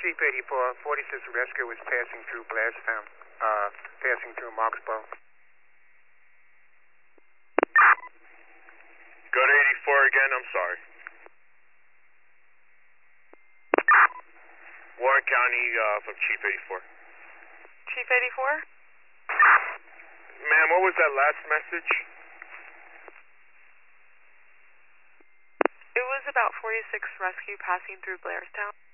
Chief 84, 46 Rescue was passing through Blairstown, passing through Marksboro. Go to 84 again, I'm sorry. Warren County, from Chief 84. Chief 84? Ma'am, what was that last message? It was about 46 Rescue passing through Blairstown.